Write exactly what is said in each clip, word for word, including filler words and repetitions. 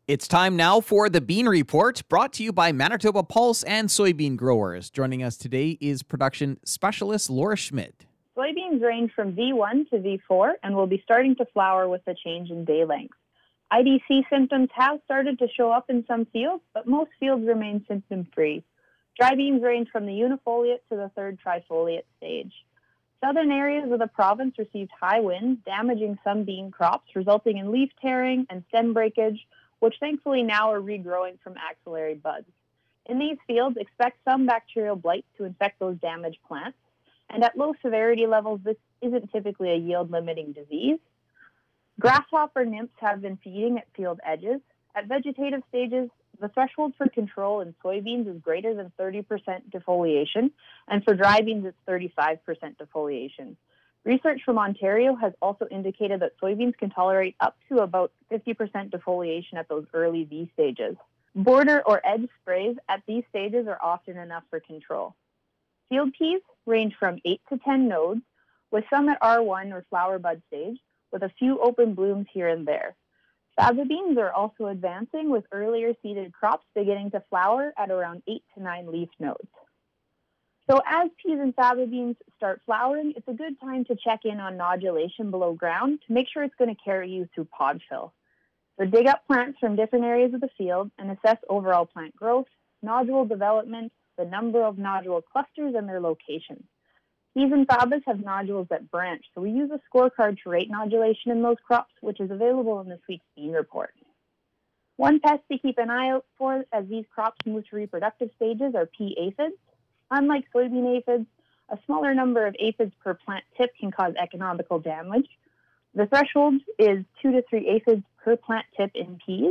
It's time now for the Bean Report, brought to you by Manitoba Pulse and Soybean Growers. Joining us today is production specialist Laura Schmidt. Soybeans range from V one to V four and will be starting to flower with a change in day length. I D C symptoms have started to show up in some fields, but most fields remain symptom-free. Dry beans range from the unifoliate to the third trifoliate stage. Southern areas of the province received high winds, damaging some bean crops, resulting in leaf tearing and stem breakage, which thankfully now are regrowing from axillary buds. In these fields, expect some bacterial blight to infect those damaged plants, and at low severity levels, this isn't typically a yield-limiting disease. Grasshopper nymphs have been feeding at field edges. At vegetative stages, the threshold for control in soybeans is greater than thirty percent defoliation, and for dry beans, it's thirty-five percent defoliation. Research from Ontario has also indicated that soybeans can tolerate up to about fifty percent defoliation at those early V stages. Border or edge sprays at these stages are often enough for control. Field peas range from eight to ten nodes, with some at R one or flower bud stage, with a few open blooms here and there. Faba beans are also advancing, with earlier seeded crops beginning to flower at around eight to nine leaf nodes. So as peas and faba beans start flowering, it's a good time to check in on nodulation below ground to make sure it's going to carry you through pod fill. So dig up plants from different areas of the field and assess overall plant growth, nodule development, the number of nodule clusters, and their location. Peas and fabas have nodules that branch, so we use a scorecard to rate nodulation in those crops, which is available in this week's Bean Report. One pest to keep an eye out for as these crops move to reproductive stages are pea aphids. Unlike soybean aphids, a smaller number of aphids per plant tip can cause economical damage. The threshold is two to three aphids per plant tip in peas,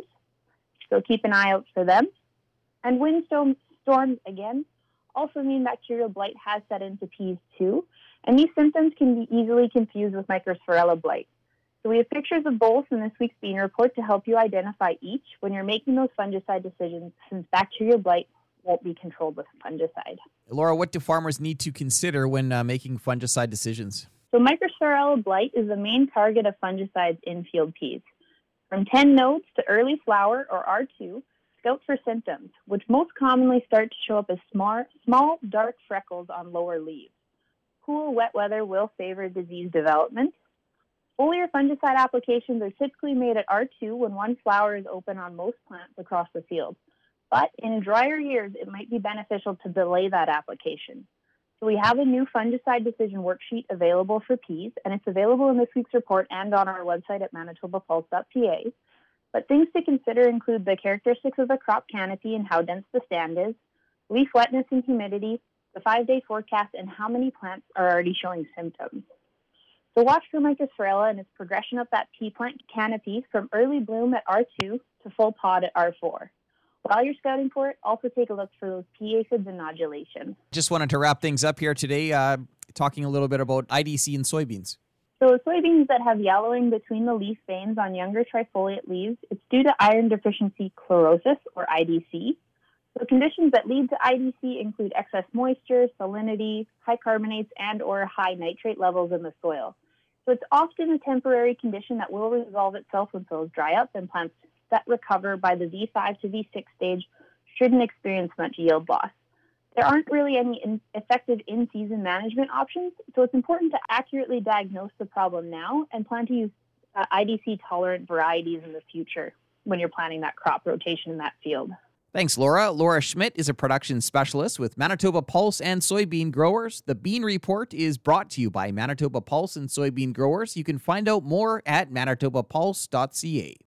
so keep an eye out for them. And windstorms, storms, again, also mean bacterial blight has set into peas too, and these symptoms can be easily confused with Mycosphaerella blight. So we have pictures of both in this week's Bean Report to help you identify each when you're making those fungicide decisions, since bacterial blight won't be controlled with fungicide. Laura, what do farmers need to consider when uh, making fungicide decisions? So Mycosphaerella blight is the main target of fungicides in field peas. From ten nodes to early flower, or R two, scout for symptoms, which most commonly start to show up as small, small dark freckles on lower leaves. Cool, wet weather will favor disease development. Foliar fungicide applications are typically made at R two when one flower is open on most plants across the field. But in drier years, it might be beneficial to delay that application. So we have a new fungicide decision worksheet available for peas, and it's available in this week's report and on our website at manitoba pulse dot c a. But things to consider include the characteristics of the crop canopy and how dense the stand is, leaf wetness and humidity, the five-day forecast, and how many plants are already showing symptoms. So watch for Mycosphaerella and its progression up that pea plant canopy from early bloom at R two to full pod at R four. While you're scouting for it, also take a look for those pea aphids and nodulation. Just wanted to wrap things up here today, uh, talking a little bit about I D C in soybeans. So soybeans that have yellowing between the leaf veins on younger trifoliate leaves, it's due to iron deficiency chlorosis, or I D C. So conditions that lead to I D C include excess moisture, salinity, high carbonates, and or high nitrate levels in the soil. So it's often a temporary condition that will resolve itself when soils dry up, and plants that recover by the V five to V six stage shouldn't experience much yield loss. There aren't really any in- effective in-season management options, so it's important to accurately diagnose the problem now and plan to use uh, I D C-tolerant varieties in the future when you're planning that crop rotation in that field. Thanks, Laura. Laura Schmidt is a production specialist with Manitoba Pulse and Soybean Growers. The Bean Report is brought to you by Manitoba Pulse and Soybean Growers. You can find out more at manitoba pulse dot c a.